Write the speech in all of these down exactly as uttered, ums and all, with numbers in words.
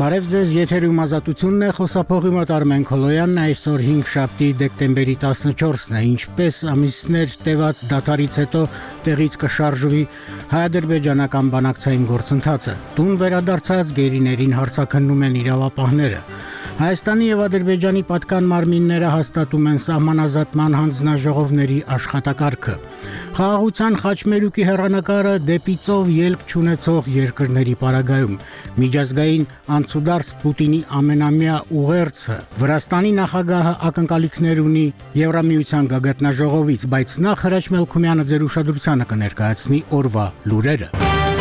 Բարև ձեզ, եթերում ազատությունն է, խոսափողի մոտ Արմեն Քոլոյանն, այսօր հինգշաբթի դեկտեմբերի տասնչորսն է, ինչպես ամիսներ տևած դադարից հետո տեղից կշարժվի հայ-ադրբեջանական բանակցային գործընթացը։ Տուն վերադարձած գերիներին հարցաքննում են իրավապահները։ Հայաստանի եւ Ադրբեջանի պատկան մարմինները հաստատում են սահմանազատման հանձնաժողովների աշխատակարգը։ Խաղաղության խաչմերուկի հեռանկարը դեպի ծով ելք չունեցող երկրների պարագայում։ Միջազգային անցուդարձ Պուտինի ամենամյա ուղերձը Վրաստանի նախագահը ակնկալիքներ ունի Եվրամիության գագաթնաժողովից, բայց նախ Հրաչ Մելքումյանը ձեր ուշադրությանը կներկայացնի օրվա լուրերը։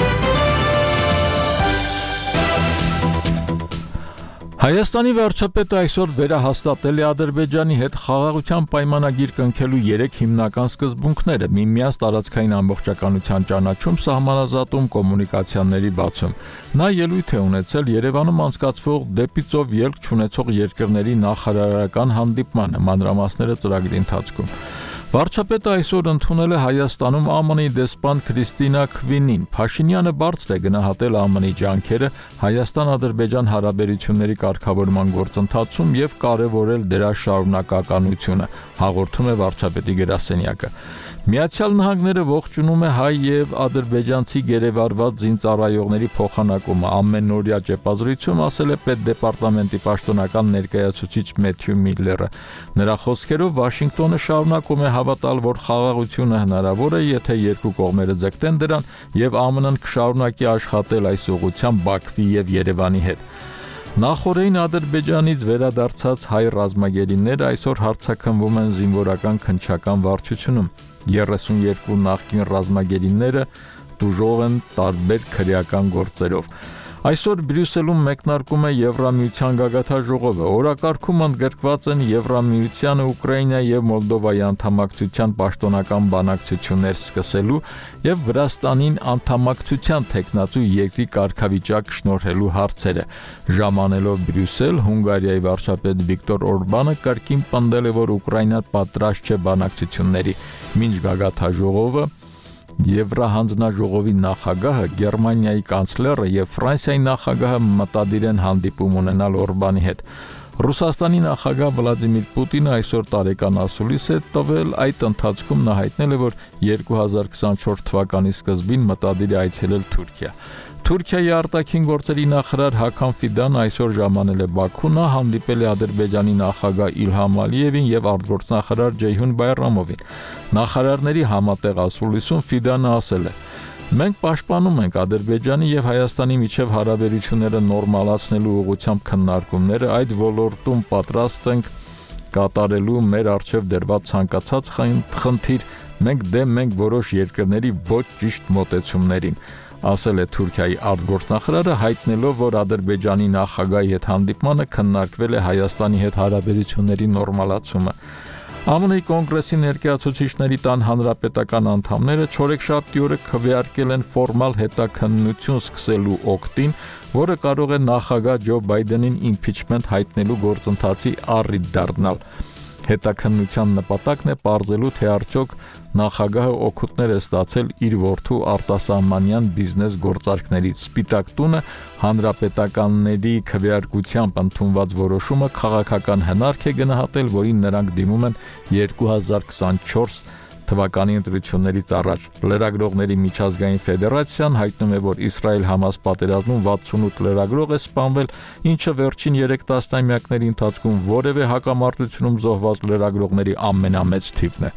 Հայաստանի վարչապետը այսօր վերահաստատել է Ադրբեջանի հետ խաղաղության պայմանագիր կնքելու երեք հիմնական սկզբունքները՝ միմյանց տարածքային ամբողջականության ճանաչում, սահմանազատում, կոմունիկացիաների բացում։ Նա ելույթ է ունեցել Երևանում անցկացվող դեպի ծով ելք չունեցող երկրների նախարարական հանդիպմանը, մանրամասները ծրագրի ընթացքում։ Վարչապետը այսօր ընդունել է Հայաստանում ԱՄՆ-ի դեսպան Քրիստինա Քվինին։ Փաշինյանը բարձր է գնահատել ԱՄՆ-ի ջանքերը Հայաստան-Ադրբեջան հարաբերությունների կարգավորման գործընթացում եւ կարեւորել դրա շարունակականությունը, հաղորդում է վարչապետի գրասենյակը։ Միացյալ Նահանգները ողջունում է հայ եւ ադրբեջանցի գերեվարված զինծառայողների փոխանակումը, ամենօրյա ճեպազրույցում ասել է պետդեպարտամենտի պաշտոնական ներկայացուցիչ Մեթյու Միլլերը։ Նրա խոսքերով Վաշինգտոնը շարունակում է հավատալ, որ խաղաղությունը հնարավոր է, եթե երկու կողմերը ձգտեն դրան, եւ ԱՄՆ-ն կշարունակի աշխատել այս ուղղությամբ Բաքվի եւ Երևանի հետ։ Նախորդին Ադրբեջանից վերադարձած հայ ռազմագերիները այսօր հարցաքննվում են զինվորական քննչական վարչությունում։ երեսունյոթ նախկին ռազմագերիները դժոխք են տարբեր քրեական գործերով։ Այսօր Բրյուսելում մեկնարկում է Եվրամիության գագաթնաժողովը։ Օրակարգում ընդգրկված են Եվրամիությանը Ուկրաինայի եւ Մոլդովայի անդամակցության պաշտոնական բանակցություններ սկսելու եւ Վրաստանին անդամակցության թեկնածու երկրի կարգավիճակ շնորհելու հարցերը։ Ժամանելով Բրյուսել, Հունգարիայի վարչապետ Վիկտոր Օրբանը կրկին պնդել է, որ Ուկրաինան պատրաստ չէ բանակցությունների։ Մինչ գագաթնաժողովը Եվրահանձնաժողովի նախագահը, Գերմանիայի կանցլերը եւ Ֆրանսիայի նախագահը մտադիր են հանդիպում ունենալ Օրբանի հետ։ Ռուսաստանի նախագահ Վլադիմիր Պուտինը այսօր տարեկան ասուլիս է տվել, այդ ընթացքում նա հայտնել է, որ երկու հազար քսանչորս թվականի սկզբին մտադիր է այցելել Թուրքիա։ Թուրքիայի արտաքին գործերի նախարար Հական Ֆիդան այսօր ժամանել է Բաքու, նա հանդիպել է Ադրբեջանի նախագահ Իլհամ Ալիևին եւ արտգործնախարար Ջեյհուն Բայրամովին։ Նախարարների համատեղ ասուլիսում Ֆիդանը ասել է. Մենք պաշտպանում ենք Ադրբեջանի եւ Հայաստանի միջև հարաբերությունները նորմալացնելու ուղղությամբ քննարկումները, այդ ոլորտում պատրաստ ենք կատարելու մեր առջև դրված ցանկացած խնդիր, մենք դեմ ենք որոշ երկրների ոչ ճիշտ մոտեցումներին, ասել է Թուրքիայի արտգործնախարարը, հայտնելով, որ Ադրբեջանի նախագահի հետ հանդիպմանը քննարկվել է Հայաստանի հետ հարաբերությունների նորմալացումը։ ԱՄՆ-ի կոնգրեսի ներկայացուցիչների տան հանրապետական անդամները չորեքշաբթի օրը քվեարկել են ֆորմալ հետաքննություն սկսելու օգտին, որը կարող է նախագահ Ջո Բայդենին իմփիչմենտ հայտնելու գործընթացի առիթ դառնալ։ Հետաքննության նպատակն է պարզելու, թե արդյոք նախագահը օգուտներ է ստացել իր որդու արտասահմանյան բիզնես գործարքներից։ Սպիտակ տունը հանրապետականների քվեարկությամբ ընդունված որոշումը քաղաքական հնարք է գնահատել, որին նրանք դիմում են երկու հազար քսանչորս թվականի ընտրություններից առաջ։ Լրագրողների միջազգային ֆեդերացիան հայտնում է, որ Իսրայել-Համաս պատերազմում վաթսունութ լրագրող է սպանվել, ինչը վերջին երեք տասնամյակների ընթացքում որևէ հակամարտությունում զոհված լրագրողների ամենամեծ թիվն է։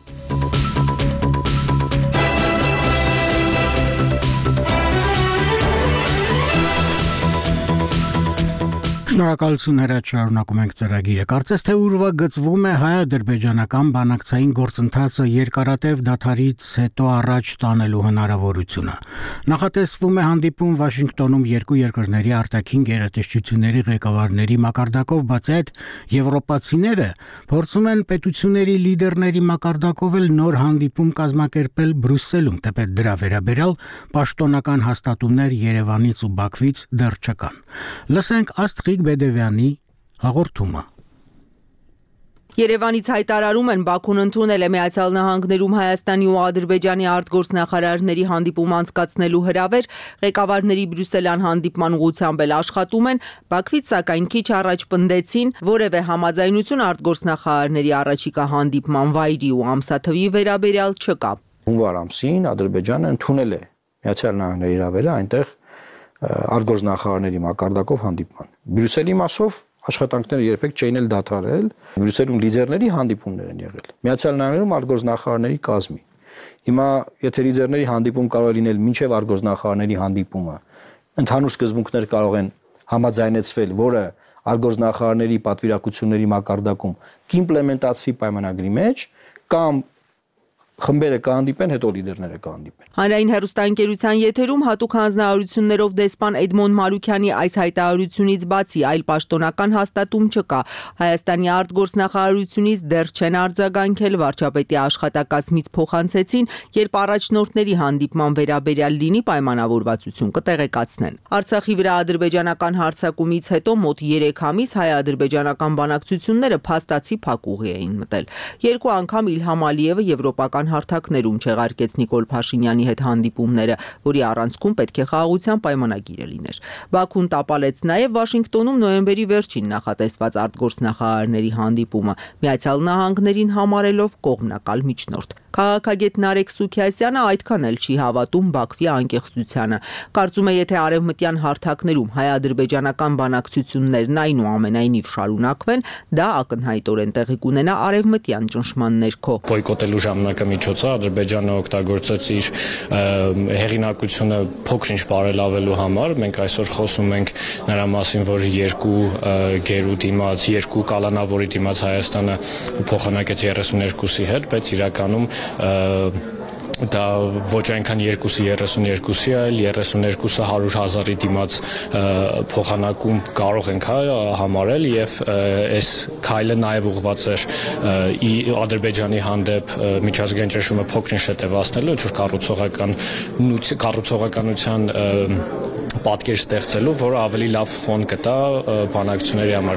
Շնորհակալություն Հրաչ, շարունակում ենք ծրագիրը։ Կարծես թե ուրվա գծվում է հայ-ադրբեջանական բանակցային գործընթացը երկարատև դադարից հետո առաջ տանելու հնարավորությունը։ Նախատեսվում է հանդիպում Վաշինգտոնում երկու երկրների արտաքին գերատեսչությունների ղեկավարների մակարդակով, բացի այդ եվրոպացիները փորձում են պետությունների լիդերների մակարդակով էլ նոր հանդիպում կազմակերպել Բրյուսելում, թեպետ դրա վերաբերյալ պաշտոնական հաստատումներ Երևանից ու Բաքվից դեռ չկան։ Լսենք Աստղիկ Բեդևյանի հաղորդումը։ Երևանից հայտարարում են Բաքուն ընդունել է Միացյալ Նահանգներում Հայաստանի ու Ադրբեջանի արտգործնախարարների հանդիպում անցկացնելու հրավեր, ղեկավարների բրյուսելյան հանդիպման ուղղությամբ էլ աշխատում են, Բաքվից սակայն քիչ առաջ պնդեցին, որևէ համաձայնություն արտգործնախարարների առաջիկա հանդիպման վայրի ու ամսաթվի վերաբերյալ չկա։ Հունվար ամսին Ադրբեջանը ընդունել է Միացյալ Նահանգների հրավերը այնտեղ արտգործնախարարների մակարդակով հանդիպման։ Բրյուսելի մասով աշխատանքները երբեք չէին էլ դադարել, Բրյուսելում լիդերների հանդիպումներ են եղել։ Միացյալ Նահանգներում արտգործնախարարների կազմի։ Հիմա եթե լիդերների հանդիպում կարող է լինել մինչև արտգործնախարարների հանդիպումը, ընդհանուր սկզբունքներ կարող են համաձայնեցվել, որը արտգործնախարարների պատվիրակությունների մակարդակում կիմպլեմենտացվի պայմանագրի մեջ, կամ խմբերը կհանդիպեն, հետո լիդերները կհանդիպեն։ Հանրային հեռուստաընկերության եթերում հատուկ հանձնարարություններով դեսպան Էդմոն Մարուքյանի այս հայտարարությունից բացի այլ պաշտոնական հաստատում չկա։ Հայաստանի արտգործնախարարությունից դեռ չեն արձագանքել, վարչապետի աշխատակազմից փոխանցեցին, երբ առաջնորդների հանդիպման վերաբերյալ լինի պայմանավորվածություն կտեղեկացնեն։ Արցախի վրա ադրբեջանական հարձակումից հետո մոտ երեք ամիս հայ-ադրբեջանական բանակցությունները փաստացի փակուղի էին մտել։ Երկու անգամ Իլհամ Ալիևը եվրոպական հարթակներում չեղարկեց Նիկոլ Փաշինյանի հետ հանդիպումները, որի առանցքում պետք է խաղաղության պայմանագիրը լիներ։ Բաքուն տապալեց նաև Վաշինգտոնում նոյեմբերի վերջին նախատեսված արտգործնախարարների հանդիպումը, Միացյալ Նահանգներին համարելով կողմնակալ միջնորդ։ Քաղաքագետ Նարեկ Սուքիասյանը այդքան էլ չի հավատում Բաքվի անկեղծությանը։ Կարծում է, եթե արևմտյան հարթակներում հայ-ադրբեջանական բանակցություններն այնուամենայնիվ շարունակվեն, դա ակնհայտորեն տեղի կունենա արևմտյան ճնշման ներքո։ Բոյկոտելու ժամանակամիջոցը Ադրբեջանը օգտագործեց իր հեղինակությունը փոքր-ինչ բարելավելու համար։ Մենք այսօր խոսում ենք նրա մասին, որ երկու գերու դիմաց, երկու կալանավորի դիմաց Հայաստանը փոխանակեց երեսուներկուսի հետ, բայց իրականում դա ոչ այնքան երկուսի երեսուներկուսի, այլ երեսուներկուսը հարյուր հազարի դիմաց փոխանակում կարող ենք համարել, եւ այս քայլը նաև ուղղված էր Ադրբեջանի հանդեպ միջազգային ճնշումը փոքր-ինչ հետևացնելու, ինչ որ կառուցողական կառուցողականության պատկեր ստեղծելու, որը ավելի լավ ֆոն կտա բանակցությունների համար։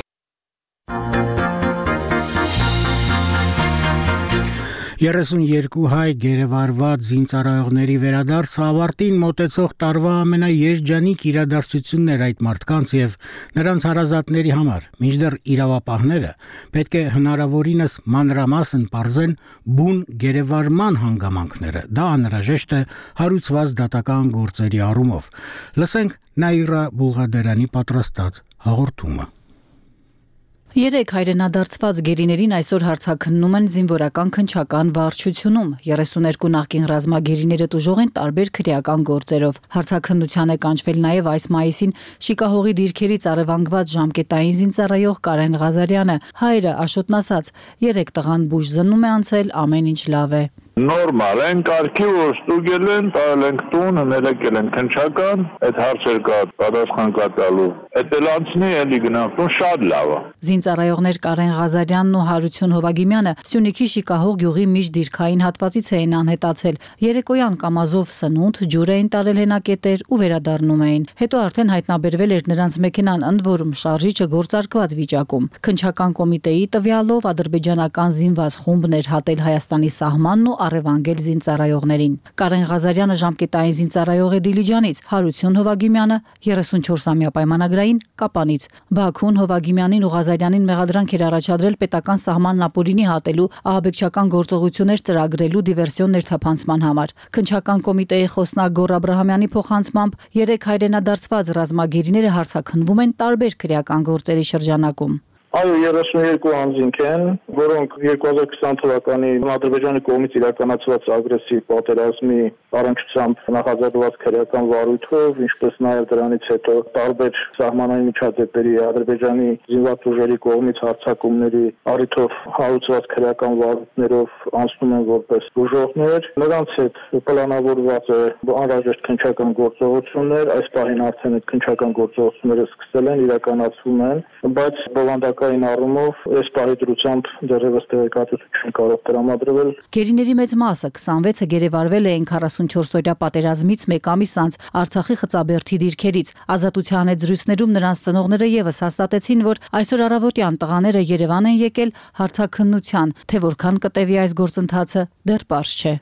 երեսունյերկու հայ գերեվարված զինծառայողների վերադարձը ավարտին մոտեցող տարվա ամենաերջանիկ իրադարձությունն էր այդ մարդկանց եւ նրանց հարազատների համար, մինչդեռ իրավապահները պետք է հնարավորինս մանրամասն պարզեն բուն գերեվարման հանգամանքները։ Դա անհրաժեշտ է հարուցված դատական գործերի առումով։ Լսենք Նաիրա Բուլղադարյանի պատրաստած հաղորդումը։ Երեք հայրենադարձված գերիներին այսօր հարցաքննում են զինվորական քննչական վարչությունում։ երեսուներկու նախկին ռազմագերիները տուժող են տարբեր քրեական գործերով։ Հարցաքննության է կանչվել նաև այս մայիսին Շիկահողի դիրքերից առևանգված ժամկետային զինծառայող Կարեն Ղազարյանը։ Հայրը Աշոտն ասաց, երեք տղան բուժ զննում է անցել, ամեն ինչ լավ է։ Նորմալ են, կարգի որ ստուգել են, տարել ենք տուն, հնելեկել են քննչական, այդ հարցեր կա, պատասխան կա տալու։ Այդ էլ անցնի, էլի գնանք տուն, շատ լավ է։ Զինծառայողներ Կարեն Ղազարյանն ու Հարություն Հովագիմյանը Սյունիքի Շիկահող գյուղի միջդիրքային հատվածից էին անհետացել։ Երեկոյան կամազով սնունդ, ջուր էին տարել հենակետեր ու վերադառնում էին։ Հետո արդեն հայտնաբերվել էր նրանց մեքենան, ընդ որում շարժիչը գործարկված վիճակում։ Քննչական կոմիտեի տվյալով ադրբեջանական զինված խումբներ հատել Հայաստանի սահմանն ու առևանգել զինծառայողներին։ Կարեն Ղազարյանը ժամկետային զինծառայող է Դիլիջանից, Հարություն Հովագիմյանը երեսունչորսամյա պայմանագրային Կապանից։ Բաքուն Հովագիմյանին ու Ղազարյանին մեղադրանք էր առաջադրել պետական սահմանն ապօրինի հատելու, ահաբեկչական գործողություններ ծրագրելու դիվերսիոն ներթափանցման համար։ Քննչական կոմիտեի խոսնակ Գոռ Աբրահամյանի փոխանցմամբ երեք հայրենադարձված ռազմագերիները հարցաքննվում են տարբեր քրեական գործերի շրջանակում։ Այո, երեսունյերկու անձինք են, որոնք երկու հազար քսան թվականի Ադրբեջանի կողմից իրականացված ագրեսիվ պատերազմի առնչությամբ նախաձեռնված քրեական վարույթով, ինչպես նաև դրանից հետո տարբեր սահմանային միջադեպերի Ադրբեջանի զինված ուժերի կողմից հարձակումների առիթով հարուցված քրեական վարույթներով անցնում են որպես բուժողներ։ Նրանց հետ պլանավորված է անհրաժեշտ քննչական գործողություններ, այս պահին արդեն այդ քննչական գործողությունները սկսել են, իրականացվում են, բայց բովանդակ ժամանակային առումով այս պահի դրությամբ դեռևս տեղեկատվություն կարող տրամադրվել։ Գերիների մեծ մասը քսանվեցը գերեվարվել էին քառասունչորս-օրյա պատերազմից մեկ ամիս անց Արցախի Խծաբերդի դիրքերից։ Ազատության հետ զրույցներում նրանց ծնողները եւս հաստատեցին, որ այսօր առավոտյան տղաները Երևան են եկել հարցաքննության, թե որքան կտևի այս գործընթացը դեռ պարզ չէ։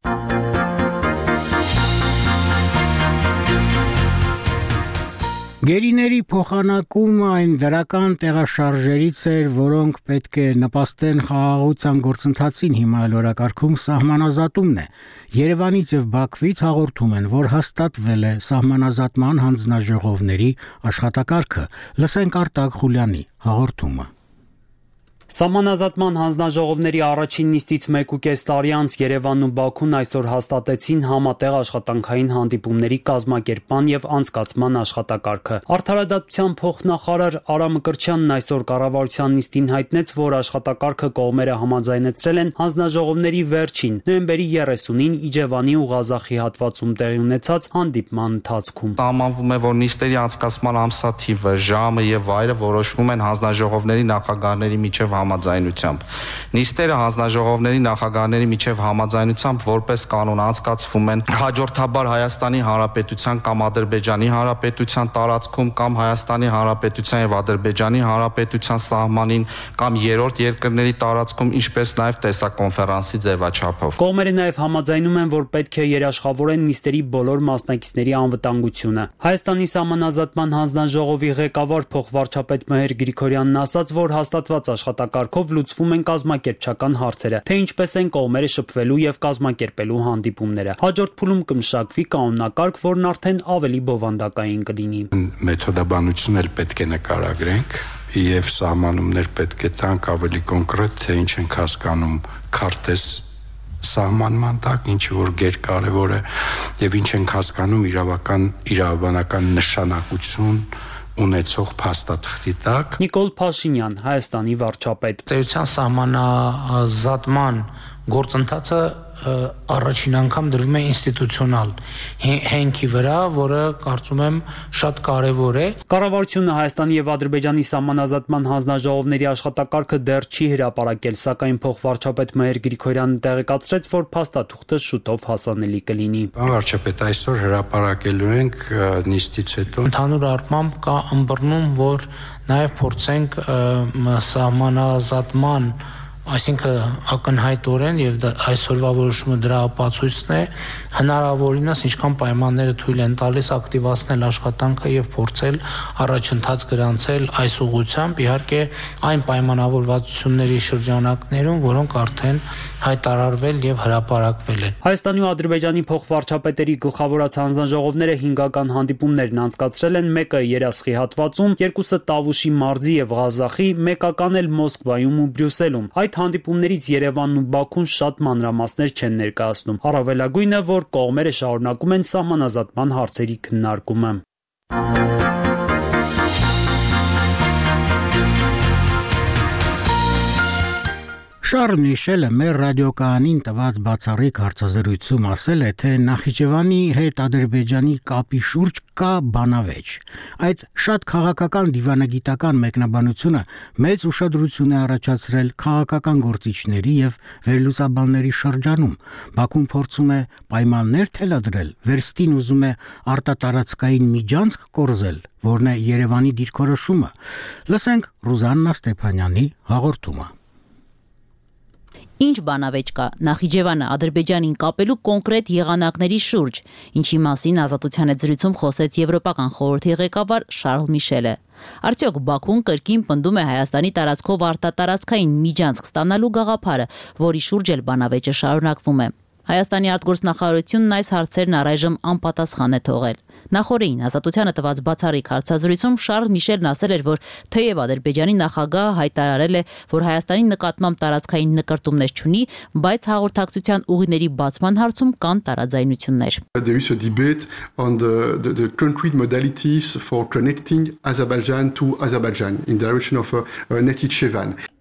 Գերիների փոխանակումը այն դրական տեղաշարժերից էր, որոնք պետք է նպաստեն խաղաղության գործընթացին, հիմա էլ օրակարգում սահմանազատումն է։ Երևանից եւ Բաքվից հաղորդում են, որ հաստատվել է սահմանազատման հանձնաժողովների աշխատակարգը։ Լսենք Արտակ Խուլյանի հաղորդումը։ Սահմանազատման հանձնաժողովների առաջին նիստից մեկ ու կես տարի անց Երևանն ու Բաքուն այսօր հաստատեցին համատեղ աշխատանքային հանդիպումների կազմակերպման եւ անցկացման աշխատակարգը։ Արդարադատության փոխնախարար Արա Մկրտչյանն այսօր կառավարության նիստին հայտնեց, որ աշխատակարգը կողմերը համաձայնեցրել են հանձնաժողովների վերջին նոյեմբերի երեսունին Իջևանի ու Ղազախի հատվածում տեղի ունեցած հանդիպման ընթացքում։ Սահմանվում է, որ նիստերի անցկացման ամսաթիվը, ժամը եւ վայրը որոշվում են հանձնաժողովների նախագահների միջև համաձայնությամբ։ Նիստերը հանձնաժողովների նախագահների միջև համաձայնությամբ որպես կանոն անցկացվում են հաջորդաբար Հայաստանի Հանրապետության կամ Ադրբեջանի Հանրապետության տարածքում կամ Հայաստանի Հանրապետության եւ Ադրբեջանի Հանրապետության սահմանին կամ երրորդ երկրների տարածքում, ինչպես նաեւ տեսակոնֆերանսի ձևաչափով։ Կողմերը նաեւ համաձայնում են, որ պետք է երաշխավորեն նիստերի բոլոր մասնակիցների անվտանգությունը։ Հայաստանի Սահմանազատման հանձնաժողովի ղեկավար փոխվարչապետ Մհեր Գրիգորյանն ասաց, որ հաստատված աշխատակարգով լուծվում են կազմակերպչական հարցերը, թե ինչպես են կողմերը շփվելու եւ կազմակերպելու հանդիպումները։ Հաջորդ փուլում կմշակվի կանոնակարգ, որն արդեն ավելի բովանդակային կլինի։ Մեթոդաբանություն էլ պետք է նկարագրենք եւ սահմանումներ պետք է տանք ավելի կոնկրետ, թե ինչ ենք հասկանում քարտեզ սահմանման տակ, ինչը որ գերկարևոր է եւ ինչ ենք հասկանում իրավական իրավաբանական նշանակություն ունեցող փաստաթղթի տակ։ Նիկոլ Փաշինյան, Հայաստանի վարչապետ։ Տերության սահմանազատման գործընթացը առաջին անգամ դրվում է ինստիտուցիոնալ հենքի վրա, որը կարծում եմ շատ կարևոր է։ Կառավարությունը Հայաստանի եւ Ադրբեջանի սահմանազատման հանձնաժողովների աշխատակարգը դեռ չի հրապարակել, սակայն փոխվարչապետ Մհեր Գրիգորյանը տեղեկացրեց, որ փաստաթուղթը շուտով հասանելի կլինի։ Պարոն վարչապետ, այսօր հրապարակելու ենք նիստից հետո։ Ընդհանուր առմամբ կա ըմբռնում, որ նաեւ փորձենք սահմանազատման, այսինքն ակնհայտորեն եւ այսօրվա որոշումը դրա ապացույցն է, հնարավորինս ինչքան պայմանները թույլ են տալիս ակտիվացնել աշխատանքը եւ փորձել առաջընթաց գրանցել այս ուղղությամբ, իհարկե այն պայմանավորվածությունների շրջանակներում, որոնք արդեն հայտարարվել եւ հրապարակվել են։ Հայաստանի ու Ադրբեջանի փոխվարչապետերի գլխավորած հանձնաժողովները հինգական հանդիպումներն անցկացրել են, մեկը Երասխի հատվածում, երկուսը Տավուշի մարզի եւ Ղազախի, մեկական էլ Մոսկվայում ու Բրյուսելում։ Այդ հանդիպումներից Երևանն ու Բաքուն շատ մանրամասներ չեն ներկայացնում։ Առավելագույնը, որ կողմերը շարունակում են սահմանազատման հարցերի քննարկումը։ Շարլ Միշելը մեր ռադիոկայանին տված բացառիկ հարցազրույցում ասել է, թե Նախիջևանի հետ Ադրբեջանի կապի շուրջ կա բանավեճ։ Այդ շատ քաղաքական դիվանագիտական մեկնաբանությունը մեծ ուշադրություն է առաջացրել քաղաքական գործիչների եւ վերլուծաբանների շրջանում։ Բաքուն փորձում է պայմաններ թելադրել, վերստին ուզում է արտատարածքային միջանցք կորզել, որն է Երևանի դիրքորոշումը։ Լսենք Ռուզաննա Ստեփանյանի հաղորդումը։ Ինչ բանավեճ կա Նախիջևանը Ադրբեջանին կապելու կոնկրետ եղանակների շուրջ, ինչի մասին Ազատության հետ զրույցում խոսեց Եվրոպական խորհրդի ղեկավար Շարլ Միշելը։ Արդյոք Բաքուն կրկին պնդում է Հայաստանի տարածքով արտատարածքային միջանցք ստանալու գաղափարը, որի շուրջ էլ բանավեճը շարունակվում է։ Հայաստանի արտգործնախարարությունն այս հարցերն առայժմ անպատասխան է թողել։ Նախորդին Ազատությանը տված բացառիկ հարցազրույցում Շարլ Միշելն ասել էր, որ թեև Ադրբեջանի նախագահը հայտարարել է, որ Հայաստանի նկատմամբ տարածքային նկրտումներ չունի, բայց հաղորդակցության ուղիների բացման հարցում կան տարաձայնություններ։ There is a debate on the, the, the concrete modalities for connecting Azerbaijan to Azerbaijan in direction of uh, Nakhichevan.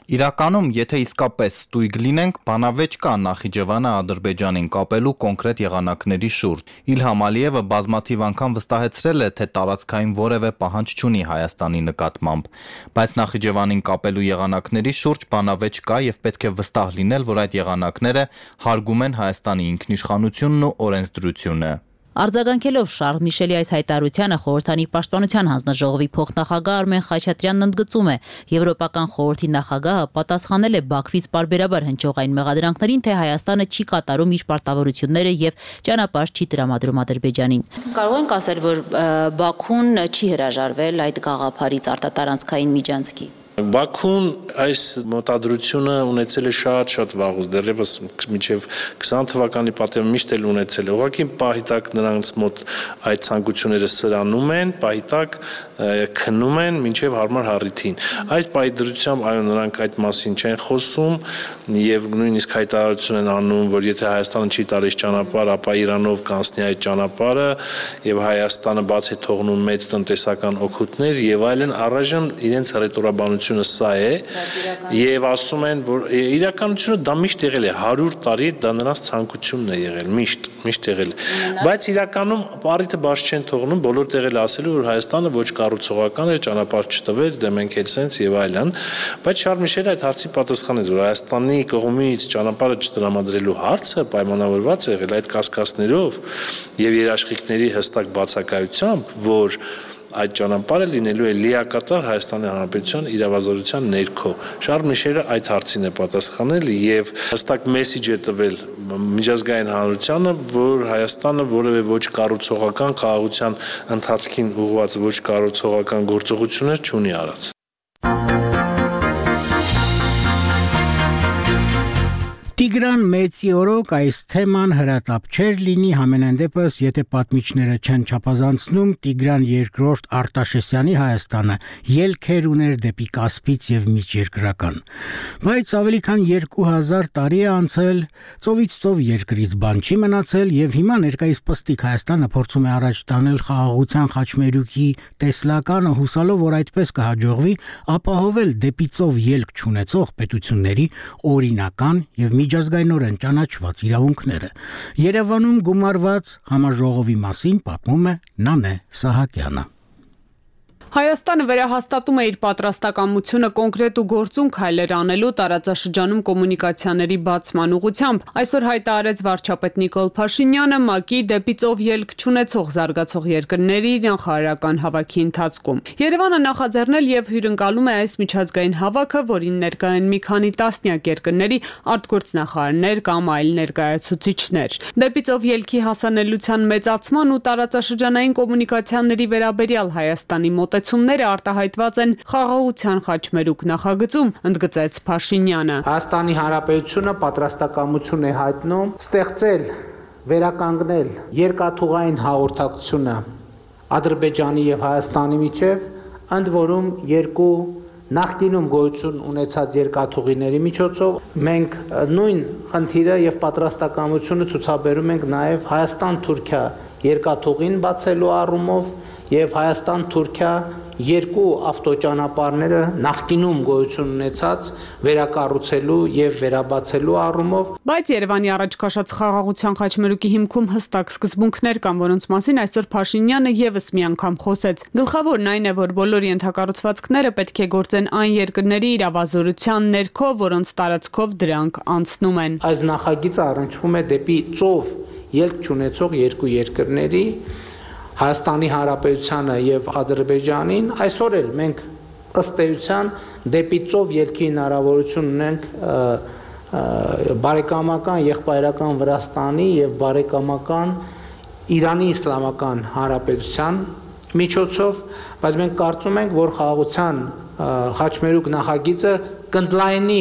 Իրականում, եթե իսկապես ստույգ լինենք, բանավեճ կա Նախիջևանը Ադրբեջանին կապելու կոնկրետ եղանակների շուրջ։ Իլհամ Ալիևը բազմաթիվ անգամ վստահեցրել է, թե տարածքային որևէ պահանջ չունի Հայաստանի նկատմամբ, բայց Նախիջևանին կապելու եղանակների շուրջ բանավեճ կա եւ պետք է վստահ լինել, որ այդ եղանակները հարգում են Հայաստանի ինքնիշխանությունն ու օրենսդրությունը։ Արձագանքելով Շարլ Միշելի այս հայտարարությանը խորհրդանի պաշտպանության հանձնաժողովի փոխնախագահ Արմեն Խաչատրյանն ընդգծում է, Եվրոպական խորհրդի նախագահը պատասխանել է Բաքվից պարբերաբար հնչող այն մեղադրանքներին, թե Հայաստանը չի կատարում իր պարտավորությունները եւ ճանապարհ չի տրամադրում Ադրբեջանին։ Կարող ենք ասել, որ Բաքուն չի հրաժարվել այդ գաղափարից արտատարանցքային միջանցքի։ Բաքուն այս մոտադրությունը ունեցել է շատ-շատ վաղուց, դեռևս մինչև քսան թվականի պատերազմը միշտ էլ ունեցել է։ Ուղղակի պահիտակ նրանց մոտ այդ ցանկությունները սրանում են, պահիտակ քննում են մինչև հարմար հառիթին։ Այս պահիդրությամբ այո նրանք այդ մասին չեն խոսում եւ նույնիսկ հայտարարություն են անում, որ եթե Հայաստանը չի տալիս ճանապարհ, ապա Իրանով կանցնի այդ ճանապարհը եւ Հայաստանը բաց է թողնում մեծ տնտեսական օգուտներ եւ այլն, առայժմ իրենց ռետորաբանությունը սա է եւ ասում են, որ իրականությունը դա միշտ եղել է հարյուր տարի, դա նրանց ցանկությունն է եղել, միշտ, միշտ եղել է։ Բայց իրականում առիթը բաց չեն թողնում, բոլոր տեղել ասելու, որ Հայաստանը ոչ կառուցողական է, ճանապարհ չտվեց, դե մենք էլ սենց եւ այլն, բայց Շարլ Միշելը այդ հարցի պատասխանեց, որ Հայաստանի կողմից ճանապարհը չտրամադրելու հարցը պայմանավորված է եղել այդ կասկածներով եւ երաշխիքների հստակ բացակայությամբ, որ այդ ճանապարհը լինելու է լիակատար Հայաստանի Հանրապետության իրավազորության ներքո։ Շարլ Միշելը այդ հարցին է պատասխանել եւ հստակ մեսիջ է տվել միջազգային հանրությանը, որ Հայաստանը որևէ ոչ կառուցողական խաղաղության ընթացքին ուղղված ոչ կառուցողական գործողություններ չունի արած։ Տիգրան Մեծիորոկ այս թեման հրատապ չէր լինի, համենայն դեպս, եթե պատմիչները չեն չափազանցնում Տիգրան երկրորդ Արտաշեսյանի Հայաստանը ելքեր ուներ դեպի Կասպից եւ միջերկրական։ Բայց ավելի քան երկու հազար տարի է անցել, ծովից ծով երկրից բան չի մնացել եւ հիմա ներկայիս պստիկ Հայաստանը փորձում է առաջ տանել խաղաղության խաչմերուկի տեսլականը, հուսալով, որ այդպես կհաջողվի ապահովել դեպի ծով ելք չունեցող պետությունների օրինական եւ միջազգայնորեն ճանաչված իրավունքները։ Երևանում գումարված համաժողովի մասին պատմում է Նանե Սահակյանը։ Հայաստանը վերահաստատում է իր պատրաստակամությունը կոնկրետ ու գործուն քայլեր անելու տարածաշրջանում կոմունիկացիաների բացման ուղղությամբ։ Այսօր հայտարարեց վարչապետ Նիկոլ Փաշինյանը ՄԱԿ-ի դեպի ծով ելք չունեցող զարգացող երկրների նախարարական հավաքի ընթացքում։ Երևանը նախաձեռնել եւ հյուրընկալում է այս միջազգային հավաքը, որին ներկա են մի քանի տասնյակ երկրների արտգործնախարարներ կամ այլ ներկայացուցիչներ։ Դեպի ծով ելքի հասանելիության մեծացման ու տարածաշրջանային կոմունիկացիաների վերաբերյալ Հայաստանի մոտ Ները արտահայտված են խաղաղության խաչմերուկ նախագծում, ընդգծեց Փաշինյանը։ Հայաստանի Հանրապետությունը պատրաստակամություն է հայտնում ստեղծել, վերականգնել երկաթուղային հաղորդակցությունը Ադրբեջանի եւ Հայաստանի միջև, ընդ որում երկու նախկինում գոյություն ունեցած երկաթուղիների միջոցով մենք նույն խնդիրը եւ պատրաստակամությունը ցուցաբերում ենք նաեւ Հայաստան-Թուրքիա երկաթուղին բացելու առումով եւ Հայաստան-Թուրքիա երկու ավտոճանապարհները նախկինում գոյություն ունեցած վերակառուցելու եւ վերաբացելու առումով։ Բայց Երևանի առաջ քաշած խաղաղության խաչմերուկի հիմքում հստակ սկզբունքներ կան, որոնց մասին այսօր Փաշինյանը եւս մի անգամ խոսեց։ Գլխավորն այն է, որ բոլոր ենթակառուցվածքները պետք է գործեն այն երկրների իրավազորության ներքո, որոնց տարածքով դրանք անցնում են։ Այս նախագիծը առնչվում է դեպի ծով ելք չունեցող երկու երկրների Հայաստանի Հանրապետությանը եւ Ադրբեջանին, այսօր էլ մենք ըստ էության դեպի ծով ելքի հնարավորություն ունենք բարեկամական եղբայրական Վրաստանի եւ բարեկամական Իրանի Իսլամական Հանրապետության միջոցով, բայց մենք կարծում ենք, որ խաղաղության խաչմերուկ նախագիծը կընդլայնի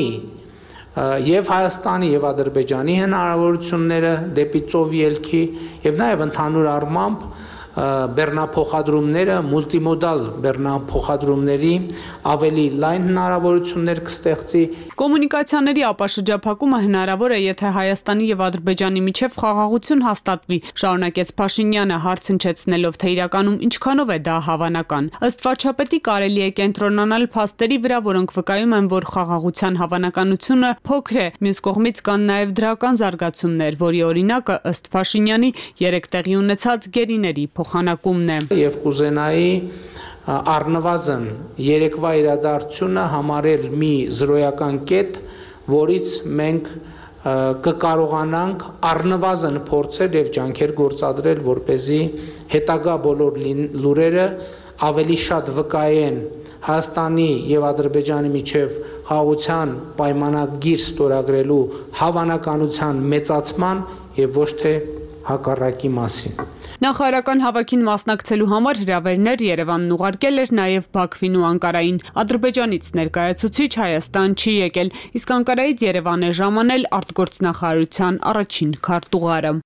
եւ Հայաստանի եւ Ադրբեջանի հնարավորությունները դեպի ծով ելքի եւ նաեւ ընդհանուր առմամբ բեռնափոխադրումները, մուլտիմոդալ բեռնափոխադրումների ավելի լայն հնարավորություններ կստեղծի։ Կոմունիկացիաների ապաշրջափակումը հնարավոր է, եթե Հայաստանի եւ Ադրբեջանի միջև խաղաղություն հաստատվի, շարունակեց Փաշինյանը, հարց հնչեցնելով, թե իրականում ինչքանով է դա հավանական։ Ըստ վարչապետի կարելի է կենտրոնանալ փաստերի վրա, որոնք վկայում են, որ խաղաղության հավանականությունը փոքր է։ Մյուս կողմից կան նաեւ դրական զարգացումներ, որի օրինակը ըստ Փաշինյանի երեք տեղի ունեցած գերիների փոխանակումն է։ Եվ կուզենայի առնվազն երեկվա իրադարձությունը համարել մի զրոյական կետ, որից մենք կկարողանանք առնվազն փորձել եւ ջանքեր գործադրել, որպեսզի հետագա բոլոր լուրերը ավելի շատ վկայեն Հայաստանի եւ Ադրբեջանի միջև խաղաղության պայմանագիր ստորագրելու հավանականության մեծացման եւ ոչ թե հակառակի մասին։ Նախարարական հավաքին մասնակցելու համար հրավերներ Երևանն ուղարկել էր նաև Բաքվին ու Անկարային։ Ադրբեջանից ներկայացուցիչ Հայաստան չի եկել, իսկ Անկարայից Երևան է ժամանել արտգործնախարարության առաջին քարտուղարը։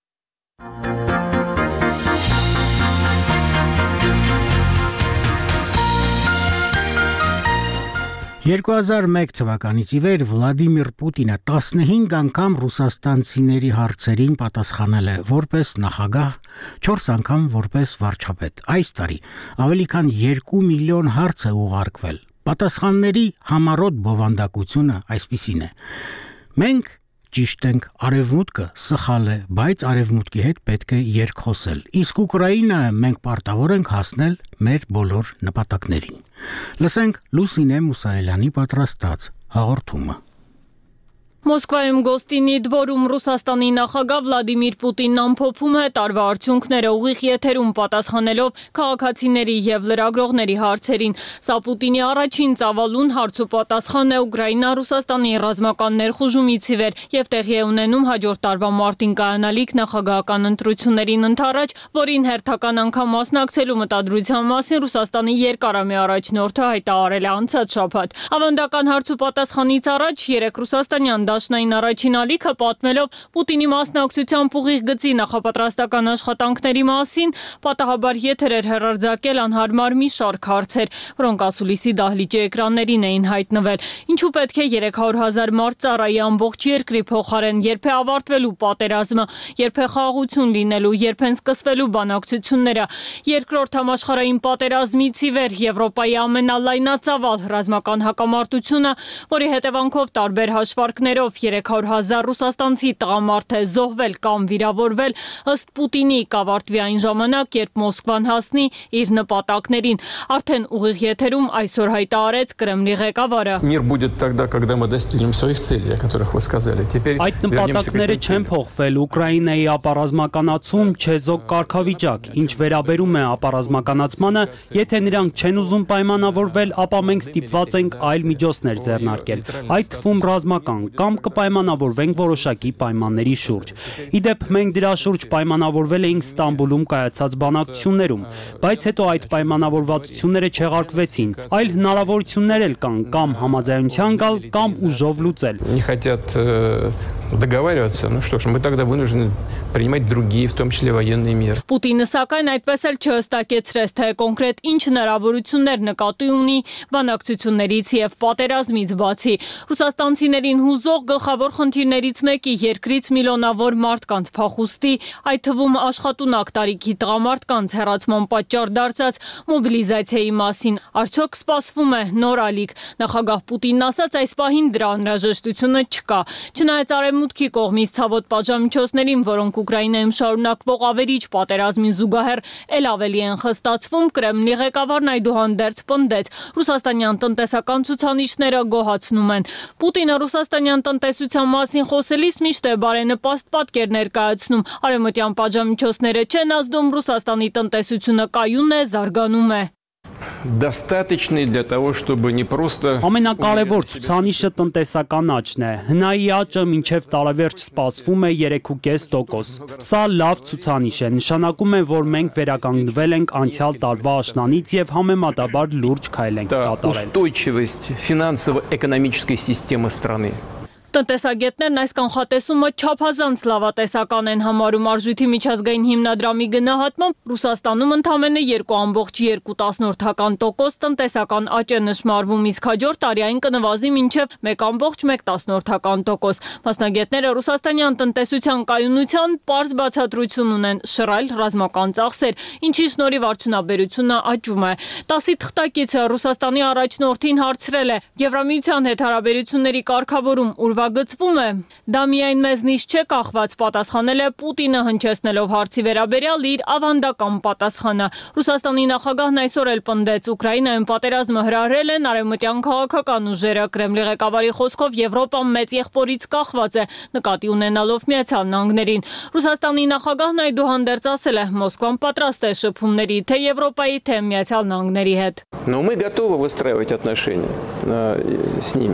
երկու հազար մեկ թվականից ի վեր Վլադիմիր Պուտինը տասնհինգ անգամ ռուսաստանցիների հարցերին պատասխանել է որպես նախագահ, չորս անգամ որպես վարչապետ։ Այս տարի ավելի քան երկու միլիոն հարց է ուղարկվել։ Պատասխանների համառոտ բովանդակությունը այսպիսին է. մենք ճիշտ ենք, արևմուտքը սխալ է, բայց արևմուտքի հետ պետք է երկխոսել։ Իսկ Ուկրաինայում մենք պարտավոր ենք հասնել մեր բոլոր նպատակներին։ Լսենք Լուսինե Մուսայելյանի պատրաստած հաղորդումը։ Մոսկվայում Գոստինի դվորում Ռուսաստանի նախագահ Վլադիմիր Պուտինն ամփոփում է տարվա արդյունքները ուղիղ եթերում պատասխանելով քաղաքացիների եւ լրագրողների հարցերին։ Սա Պուտինի առաջին ծավալուն հարց ու պատասխան է Ուկրաինա-Ռուսաստանի ռազմական ներխուժումից ի վեր եւ տեղի է ունենում հաջորդ տարվա մարտին կայանալիք նախագահական ընտրություններին ընդառաջ, որին հերթական անգամ մասնակցելու մտադրության մասին Ռուսաստանի երկարամյա առաջնորդը հայտարարել է անցած շաբաթ։ Ավանդական հարց ու պատասխանից առաջ երեք ռուսաստանյան Դաշնային առաջին ալիքը պատմելով Պուտինի մասնակցությամբ ուղիղ գծի նախապատրաստական աշխատանքների մասին պատահաբար եթեր էր հեռարձակել անհարմար մի շարք հարցեր, որոնք ասուլիսի դահլիճի էկրաններին էին հայտնվել։ Ինչու պետք է երեք հարյուր հազար մարդ ծառայի ամբողջ երկրի փոխարեն, երբ է ավարտվելու պատերազմը, երբ է խաղաղություն լինելու, երբ են սկսվելու բանակցությունները։ Երկրորդ համաշխարհային պատերազմից ի վեր Եվրոպայի ամենալայնածավալ ռազմական հակամարտությունը, որի հետևանքով տարբեր հաշվարկներ երեք հարյուր հազար ռուսաստանցի տղամարդ է զոհվել կամ վիրավորվել, ըստ Պուտինի կավարտվի այն ժամանակ, երբ Մոսկվան հասնի իր նպատակներին։ Արդեն ուղիղ եթերում այսօր հայտարարեց Կրեմլի ղեկավարը։ Այդ նպատակները չեն փոխվել, Ուկրաինայի ապառազմականացում չեզոք կարգավիճակ, ինչ վերաբերում է ապառազմականացմանը, եթե նրանք չեն ուզում պայմանավորվել, ապա մենք ստիպված ենք այլ միջոցներ ձեռնարկել, այդ թվում ռազմական կամ կպայմանավորվենք որոշակի պայմանների շուրջ։ Իդեպ մենք դրա շուրջ պայմանավորվել էինք Ստամբուլում կայացած բանակցություններում, բայց հետո այդ պայմանավորվածությունները չեղարկվեցին։ Այլ հնարավորություններ էլ կան կամ համաձայնության գալ, կամ ուժով լուծել։ договариваться, ну что ж, мы тогда вынуждены принимать другие, в том числе военные меры. Պուտինը սակայն այդպես էլ չհստակեցրեց, թե կոնկրետ ինչ հնարավորություններ նկատի ունի բանակցություններից եւ պատերազմից բացի։ Ռուսաստանցիներին հուզող գլխավոր խնդիրներից մեկի երկրից միլիոնավոր մարդկանց փախուստի, այդ թվում աշխատունակ տարիքի տղամարդկանց հեռացման պատճառ դարձած մոբիլիզացիայի մասին։ Արդյոք սպասվում է նոր ալիք։ Նախագահ Պուտինն ասաց, այս պահին դրա անհրաժեշտությունը չկա։ Չնայած Արևմուտքի կողմից ցավոտ պատժամիջոցներին, որոնք Ուկրաինայում շարունակվող ավերիչ պատերազմին զուգահեռ ել ավելի են խստացվում, Կրեմլի ղեկավարն այդուհանդերձ պնդեց, ռուսաստանյան տնտեսական ցուցանիշները գոհացնում են։ Պուտինը ռուսաստանյան տնտեսության մասին խոսելիս միշտ է բարենպաստ պատկեր ներկայացնում։ Արևմտյան պատժամիջոցները չեն ազդում, Ռուսաստանի տնտեսությունը կայուն է, զարգանում է։ Достаточный для того, чтобы не просто Ամենակարևոր ցուցանիշը տնտեսական աճն է։ Հնայի աճը մինչև տարեվերջ սպասվում է երեք կόμμα պենս տոկոս։ Սա լավ ցուցանիշ է, նշանակում է, որ մենք վերականգնվել ենք անցյալ տարվա աշնանից եւ համեմատաբար լուրջ քայլ ենք կատարել։ Устойчивость финансово-экономической системы страны. Տնտեսագետներն այս կանխատեսումը չափազանց լավատեսական են համարում Արժույթի միջազգային հիմնադրամի գնահատմամբ Ռուսաստանում ընդամենը երկու կόμma երկու տոկոս տնտեսական աճ է նշմարվում, իսկ հաջորդ տարիային կնվազի մինչև մեկ կόμma մեկ տոկոս։ Մասնագետները ռուսաստանյան տնտեսության կայունության պարզ բացատրություն ունեն՝ շռայլ ռազմական ծախսեր, ինչի շնորհիվ արդյունաբերությունը աճում է։ տասի թղթակիցը Ռուսաստանի առաջնորդին հարցրել է. Եվրամիության հետ հարաբերությունների կարգավորում ուրվագծվում է։ Դա միայն մեզնից չէ կախված, պատասխանել է Պուտինը, հնչեցնելով հարցի վերաբերյալ իր ավանդական պատասխանը։ Ռուսաստանի նախագահն այսօր էլ պնդեց, Ուկրաինայում պատերազմը հրահրել են արևմտյան քաղաքական ուժերը։ Կրեմլի ղեկավարի խոսքով Եվրոպան մեծ եղբորից կախված է, նկատի ունենալով Միացյալ Նահանգներին։ Ռուսաստանի նախագահն այդուհանդերձ ասել է, Մոսկվան պատրաստ է շփումների թե Եվրոպայի, թե Միացյալ Նահանգների հետ։ Но мы готовы выстраивать отношения с ними.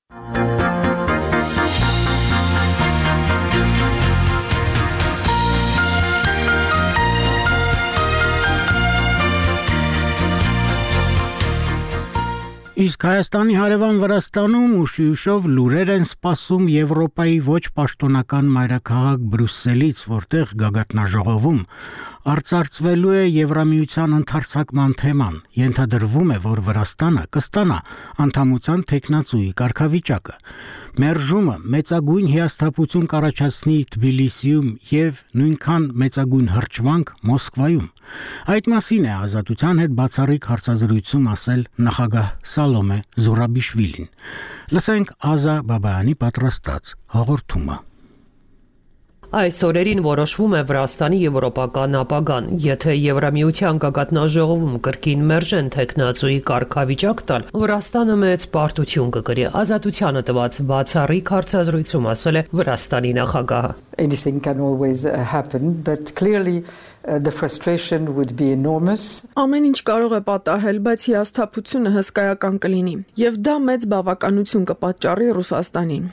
Իսկ Հայաստանի հարևան Վրաստանում ուշի-ուշով լուրեր են սպասում Եվրոպայի ոչ պաշտոնական մայրաքաղաք Բրյուսելից, որտեղ գագաթնաժողովում արծարծվելու է Եվրամիության ընդհարձակման թեման։ Ենթադրվում է, որ Վրաստանը կստանա անդամության թեկնածուի կարգավիճակը։ Մերժումը մեծագույն հիասթափություն կառաջացնի Թբիլիսիում եւ նույնքան մեծագույն հրճվանք Մոսկվայում։ Այդ մասին է Ազատության հետ բացառիկ հարցազրույցում ասել նախագահ Սալոմե Զուրաբիշվիլին։ Լսենք Ազա Բաբայանի պատրաստած հաղորդումը։ Այս օրերին որոշվում է Վրաստանի եվրոպական ապագան։ Եթե Եվրամիության գագաթնաժողովում կրկին մերժեն թեկնածուի կարգավիճակ տալ, Վրաստանը մեծ պարտություն կկրի։ Ազատությանը տված բացառիկ հարցազրույցում ասել է Վրաստանի նախագահը։ Anything can always happen, but clearly the frustration would be enormous. Ամեն ինչ կարող է պատահել, բայց հիասթափությունը հսկայական կլինի, եւ դա մեծ բավականություն կպատճառի Ռուսաստանին։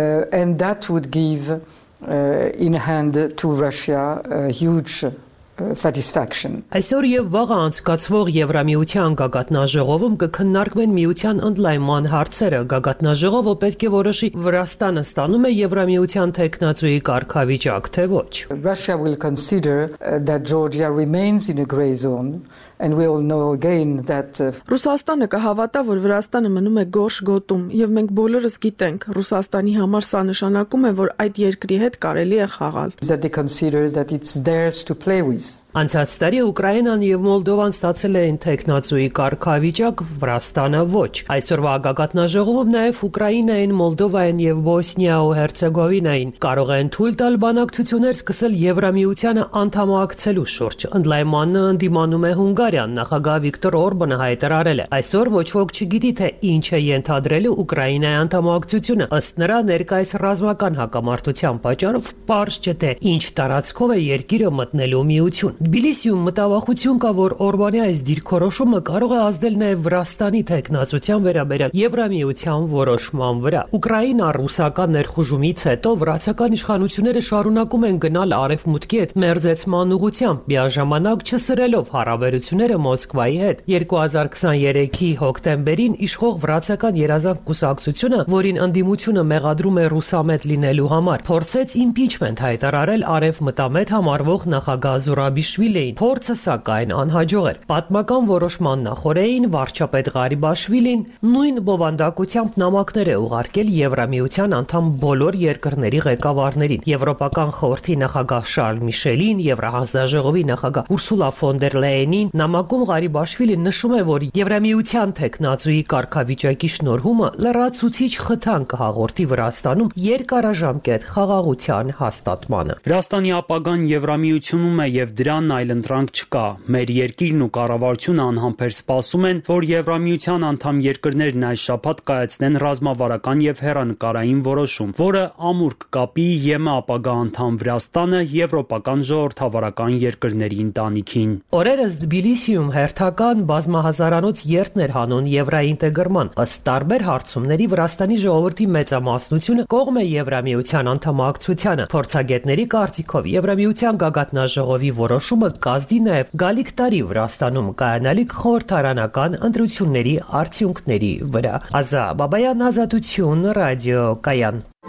And that would give Uh, in hand to Russia a huge uh, satisfaction. Այսօր եւ վաղը անցկացվող Եվրամիության գագաթնաժողովում կքննարկվեն միության ընդլայնման հարցերը։ Գագաթնաժողովը պետք է որոշի Վրաստանը ստանում է Եվրամիության թեկնածուի կարգավիճակ, թե ոչ։ Russia will consider uh, that Georgia remains in a gray zone. And we all know again that Ռուսաստանը կհավատա, որ Վրաստանը մնում է գորշ գոտում, եւ մենք բոլորս գիտենք, Ռուսաստանի համար սա նշանակում է, որ այդ երկրի հետ կարելի է խաղալ։ That they consider that it's theirs to play with. Անցած տարի Ուկրաինան եւ Մոլդովան ստացել էին թեկնածուի կարգավիճակ, Վրաստանը ոչ։ Այսօրվա գագաթնաժողովում նաեւ Ուկրաինային, Մոլդովային եւ Բոսնիա ու Հերցեգովինային կարող են թույլ տալ բանակցություններ սկսել Եվրամիությանը անդամակցելու շուրջ։ Ընդլայնմանը ընդդիմանում է Հունգարիան, նախագահ Վիկտոր Օրբանը հայտարարել է. Այսօր ոչ ոք չգիտի, թե ինչ է ենթադրելու Ուկրաինայի անդամակցությունը։ Ըստ նրա, ներկայիս ռազմական հակամարտության պատճառով պարզ չէ, թե ինչ տարածքով է երկիրը մտնելու միություն։ Թբիլիսիում մտավախություն կա, որ Օրբանի այս դիրքորոշումը կարող է ազդել նաև Վրաստանի թեկնածության վերաբերյալ Եվրամիության որոշման վրա։ Ուկրաինա-ռուսական ներխուժումից հետո վրացական իշխանությունները շարունակում են գնալ արևմուտքի հետ մերձեցման ուղղությամբ, միաժամանակ չսրելով հարաբերությունները Մոսկվայի հետ։ երկու հազար քսաներեքի հոկտեմբերին իշխող վրացական երազանք կուսակցությունը, որին ընդդիմությունը մեղադրում է ռուսամետ լինելու համար, փորձեց իմպիչմենտ հայտարարել արևմտամետ համարվող նախագահ Զուրաբիշվիլիին։ Փորձը սակայն անհաջող էր։ Պատմական որոշման նախորդին վարչապետ Ղարիբաշվիլին նույն բովանդակությամբ նամակներ է ուղարկել Եվրամիության անդամ բոլոր երկրների ղեկավարներին։ Եվրոպական խորհրդի նախագահ Շարլ Միշելին, Եվրահանձնաժողովի նախագահ Ուրսուլա ֆոն դեր Լեյենին նամակում Ղարիբաշվիլին նշում է, որ Եվրամիության թեկնածուի կարգավիճակի շնորհումը լրացուցիչ խթան կհաղորդի Վրաստանում երկարաժամկետ խաղաղության հաստատմանը։ Վրաստանի ապագան Եվրամիությունում է եւ դրան այլընտրանք չկա։ Մեր երկիրն ու կառավարությունը անհամբեր սպասում են, որ Եվրամիության անդամ երկրներն այս շաբաթ կայացնեն ռազմավարական եւ հեռանկարային որոշում, որը ամուր կկապի ԵՄ ապագա անդամ Վրաստանը եվրոպական ժողովրդավարական երկրների ընտանիքին։ Օրերս Թբիլիսիում հերթական բազմահազարանոց երթներ հանուն եվրաինտեգրման, ըստ տարբեր հարցումների Վրաստանի ժողովրդի մեծամասնությունը կողմ է Եվրամիության անդամակցությանը։ Փորձագետների կարծիքով Եվրամիության գագաթնաժողովի որոշումը կազդի նաև գալիք տարի Վրաստանում կայանալիք խորհրդարանական ընտրությունների արդյունքների վրա։ Ազա Բաբայան, Ազատություն, ռադիո Կայան։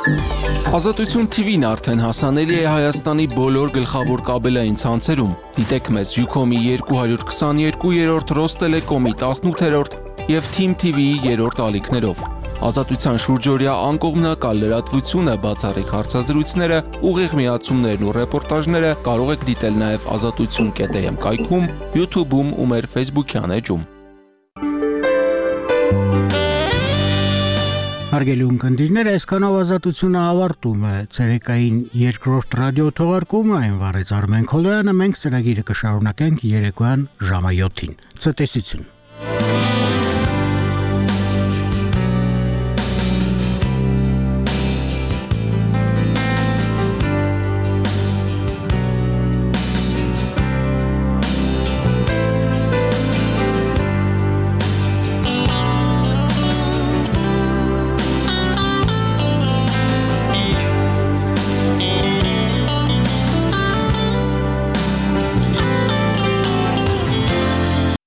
Ազատություն թի վին արդեն հասանելի է Հայաստանի բոլոր գլխավոր կաբելային ցանցերում։ Դիտեք մեզ Ucom-ի երկու քսաներկու, Ross Telecom-ի տասնութ եւ Team թի վիի երրորդ ալիքներով։ Ազատության շուրջօրյա անկողմնակալ լրատվությունը, բացառիկ հարցազրույցները, ուղիղ միացումներն ու ռեպորտաժները կարող եք դիտել նաև ազատություն կետ էմ կայքում, YouTube-ում ու մեր Facebook-յան էջում։ Հարգելի ունկնդիրներ, այսքանով ազատությունը ավարտում է ցերեկային երկրորդ ռադիո թողարկումը, այն վարեց Արմեն Քոլոյանը, մենք ծրագիրը կշարունակենք երեկոյան ժամը յոթին։ Ցտեսություն։